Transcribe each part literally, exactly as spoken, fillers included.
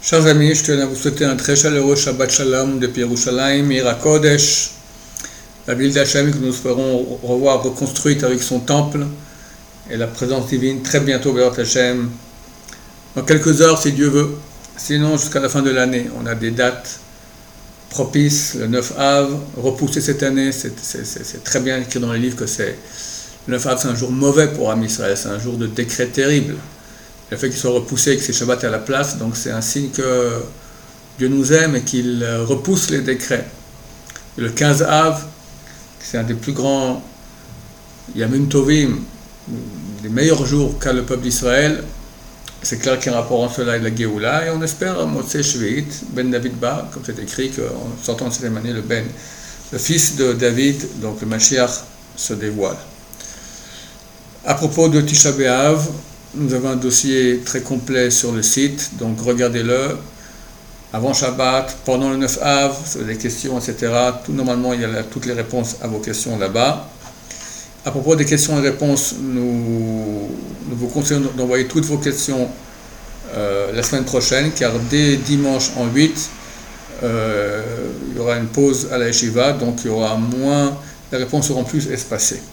Chers amis, je tiens à vous souhaiter un très chaleureux Shabbat Shalom depuis Yerushalayim, Ira Kodesh, la ville d'Hachem que nous espérons revoir reconstruite avec son temple et la présence divine très bientôt vers Hachem. Dans quelques heures, si Dieu veut. Sinon, jusqu'à la fin de l'année, on a des dates propices. Le neuf Av, repoussé cette année, c'est, c'est, c'est, c'est très bien écrit dans les livres que c'est le neuf Av, c'est un jour mauvais pour Am Israël, c'est un jour de décret terrible. Le fait qu'il soit repoussé et que c'est Shabbat à la place, donc c'est un signe que Dieu nous aime et qu'il repousse les décrets. Et le quinze Av, c'est un des plus grands Yamim Tovim, des meilleurs jours qu'a le peuple d'Israël. C'est clair qu'il y a un rapport entre cela et la Géoula, et on espère Motsei Shvi'it, Ben David Ba, comme c'est écrit, qu'en sortant de cette année, le Ben, le fils de David, donc le Mashiach, se dévoile. À propos de Tisha B'Av, nous avons un dossier très complet sur le site, donc regardez-le. Avant Shabbat, pendant le neuf Av, sur des questions, et cetera. Tout, normalement, il y a là, toutes les réponses à vos questions là-bas. À propos des questions et réponses, nous, nous vous conseillons d'envoyer toutes vos questions euh, la semaine prochaine, car dès dimanche en huit, euh, il y aura une pause à la Yeshiva, donc il y aura moins, les réponses seront plus espacées.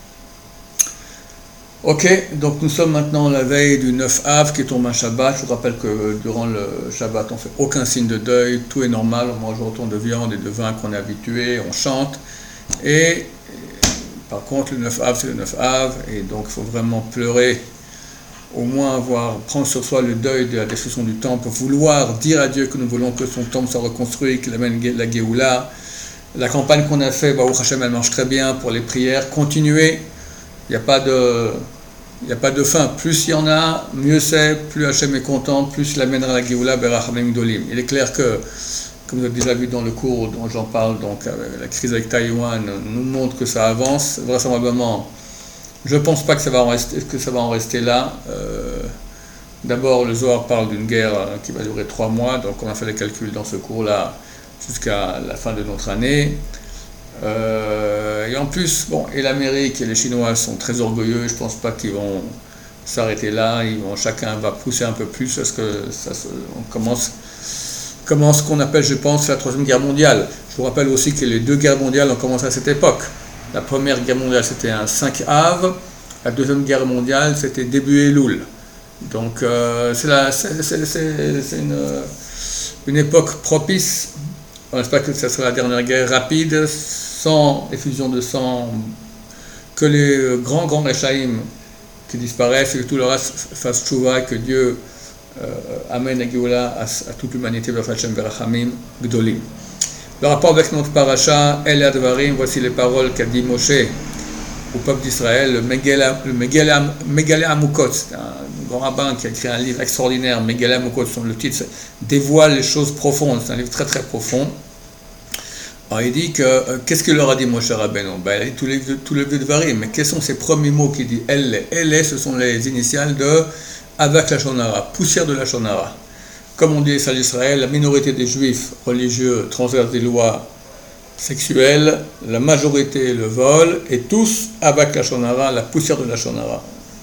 Ok, donc nous sommes maintenant la veille du neuf Av qui tombe un Shabbat. Je vous rappelle que durant le Shabbat, on ne fait aucun signe de deuil, tout est normal, on mange autant de viande et de vin qu'on est habitué, on chante. Et par contre, le neuf Av, c'est le neuf Av, et donc il faut vraiment pleurer, au moins avoir, prendre sur soi le deuil de la destruction du temple, vouloir dire à Dieu que nous voulons que son temple soit reconstruit, qu'il amène la Géoula. La campagne qu'on a faite, Baruch Hashem, elle marche très bien pour les prières. Continuez, il n'y a pas de... Il n'y a pas de fin. Plus il y en a, mieux c'est, plus Hachem est content, plus il amènera la Géoula Berachamim Gdolim. Il est clair que, comme vous avez déjà vu dans le cours dont j'en parle, donc la crise avec Taïwan nous montre que ça avance. Vraisemblablement, je ne pense pas que ça va en rester, que ça va en rester là. Euh, d'abord, le Zohar parle d'une guerre qui va durer trois mois, donc on a fait les calculs dans ce cours-là jusqu'à la fin de notre année. Euh, et en plus, bon, et l'Amérique et les Chinois sont très orgueilleux, je ne pense pas qu'ils vont s'arrêter là, ils vont, chacun va pousser un peu plus parce que ça, on commence, commence ce qu'on appelle, je pense, la troisième guerre mondiale. Je vous rappelle aussi que les deux guerres mondiales ont commencé à cette époque. La première guerre mondiale, c'était un cinq Av, la deuxième guerre mondiale, c'était début Elul. Donc, euh, c'est, la, c'est, c'est, c'est, c'est une, une époque propice. On espère que ce sera la dernière guerre rapide, sans effusion de sang, que les grands, grands Rechaïm qui disparaissent et que tout le reste fasse tchouva, que Dieu euh, amène la Géoula à, à toute l'humanité, B'Hachem Berachamim Gdolim. Le rapport avec notre paracha, El Advarim, voici les paroles qu'a dit Moshe au peuple d'Israël, le Megale Amukot, c'est un grand rabbin qui a écrit un livre extraordinaire, Megale Amukot, le titre dévoile les choses profondes, c'est un livre très très profond. Alors il dit que, euh, qu'est-ce qu'il leur a dit Moshe Rabbeinu? Ben, il a dit tous les, tous les Dvarim, mais quels sont ces premiers mots qu'il dit? Elle, elle, ce sont les initiales de Avak Lashon Hara, poussière de Lashon Hara. Comme on dit à Israël, la minorité des juifs religieux transgressent des lois sexuelles, la majorité le vol, et tous Avak Lashon Hara, la poussière de Lashon Hara.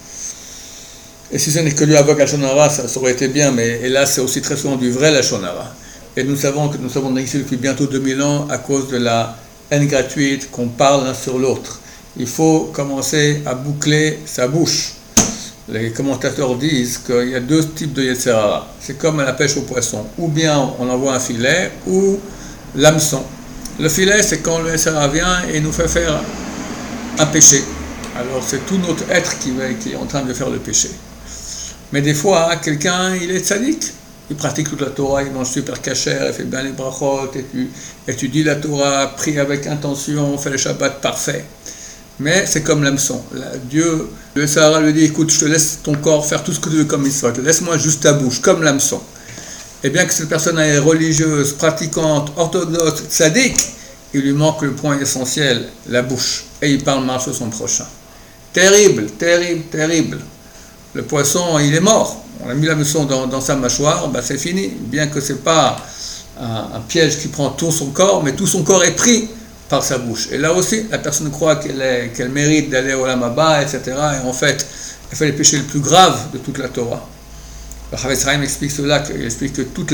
Et si ce n'est que du Avak Lashon Hara, ça, ça aurait été bien, mais hélas, c'est aussi très souvent du vrai Lashon Hara. Et nous savons que nous sommes ici depuis bientôt deux mille ans à cause de la haine gratuite qu'on parle l'un sur l'autre. Il faut commencer à boucler sa bouche. Les commentateurs disent qu'il y a deux types de Yetzer Hara. C'est comme à la pêche au poisson. Ou bien on envoie un filet, ou l'hameçon. Le filet, c'est quand le Yetzer Hara vient et nous fait faire un péché. Alors c'est tout notre être qui, qui est en train de faire le péché. Mais des fois, quelqu'un, il est tzaddik. Il pratique toute la Torah, il mange super kasher, il fait bien les brachot, étudie la Torah, prie avec intention, fait le Shabbat parfait. Mais c'est comme l'hameçon. Dieu, le Sahara lui dit, écoute, je te laisse ton corps faire tout ce que tu veux comme histoire, laisse-moi juste ta bouche, comme l'hameçon. Et bien que cette personne est religieuse, pratiquante, orthodoxe, tzaddik, il lui manque le point essentiel, la bouche. Et il parle mal sur son prochain. Terrible, terrible, terrible. Le poisson, il est mort. On a mis la leçon dans, dans sa mâchoire, ben c'est fini. Bien que ce n'est pas un, un piège qui prend tout son corps, mais tout son corps est pris par sa bouche. Et là aussi, la personne croit qu'elle, est, qu'elle mérite d'aller au Olam Haba, et cetera. Et en fait, elle fait les péchés les plus graves de toute la Torah. Le Chavetz Chaim explique cela, il explique que toute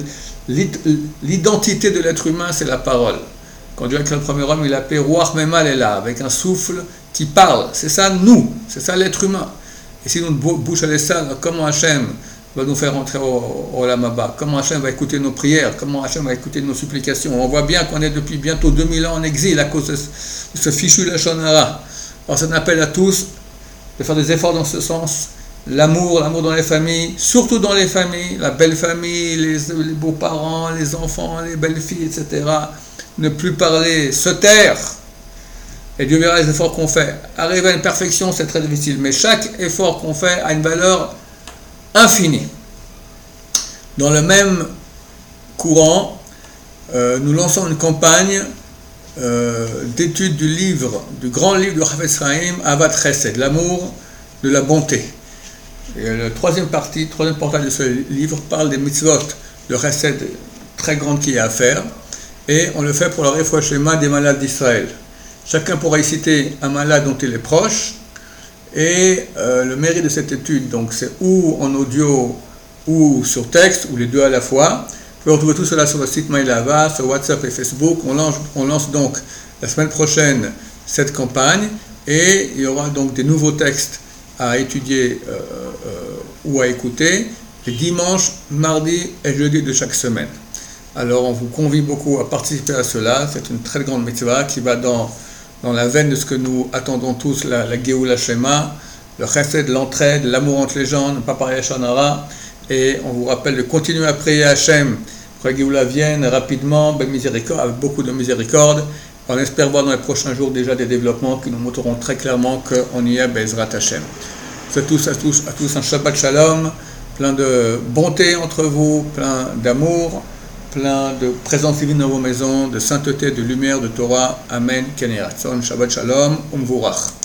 l'identité de l'être humain, c'est la parole. Quand Dieu a créé le premier homme, il l'a appelé Ruach Memal est là, avec un souffle qui parle. C'est ça nous, c'est ça l'être humain. Et si notre bouche elle est sale, comment Hachem va nous faire entrer au, au Olam Haba? Comment Hachem va écouter nos prières? Comment Hachem va écouter nos supplications? On voit bien qu'on est depuis bientôt deux mille ans en exil à cause de ce, de ce fichu Lachon Hara. Alors c'est un appel à tous de faire des efforts dans ce sens. L'amour, l'amour dans les familles, surtout dans les familles, la belle famille, les, les beaux-parents, les enfants, les belles-filles, et cetera. Ne plus parler, se taire. Et Dieu verra les efforts qu'on fait. Arriver à une perfection, c'est très difficile, mais chaque effort qu'on fait a une valeur infinie. Dans le même courant, euh, nous lançons une campagne euh, d'étude du livre, du grand livre de Chavetz Chaim, Avat Chesed, l'amour de la bonté. Et la troisième partie, le troisième portail de ce livre parle des mitzvot de Chesed très grande qu'il y a à faire, et on le fait pour le Refoua Shlema des malades d'Israël. Chacun pourra y citer un malade dont il est proche, et euh, le mérite de cette étude, donc c'est ou en audio ou sur texte, ou les deux à la fois. Vous pouvez retrouver tout cela sur le site MyLava, sur WhatsApp et Facebook. On lance, on lance donc la semaine prochaine cette campagne, et il y aura donc des nouveaux textes à étudier euh, euh, ou à écouter les dimanches, mardis et jeudis de chaque semaine. Alors on vous convie beaucoup à participer à cela. C'est une très grande mitzvah qui va dans, dans la veine de ce que nous attendons tous, la, la Géoula Shema, le chesed, l'entraide, l'amour entre les gens, ne pas parler Lachon Hara. Et on vous rappelle de continuer à prier à Hachem pour que la Géoula vienne rapidement, ben miséricorde, avec beaucoup de miséricorde. On espère voir dans les prochains jours déjà des développements qui nous montreront très clairement qu'on y est, Bezrat Hachem. C'est tous, à tous, à tous un Shabbat Shalom, plein de bonté entre vous, plein d'amour, plein de présence divine dans vos maisons, de sainteté, de lumière, de Torah. Amen. Ken Yirah Ratzon. Shabbat Shalom. Umvurach.